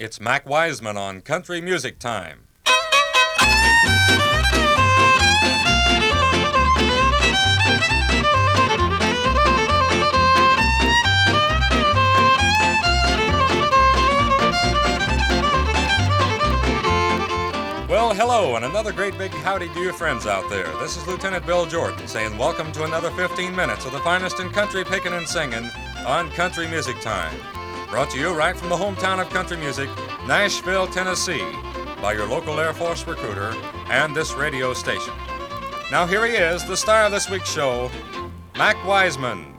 It's Mac Wiseman on Country Music Time. Well, hello, and another great big howdy to you friends out there. This is Lieutenant Bill Jordan saying welcome to another 15 minutes of the finest in country picking and singing on Country Music Time. Brought to you right from the hometown of country music, Nashville, Tennessee, by your local Air Force recruiter and this radio station. Now here he is, the star of this week's show, Mac Wiseman.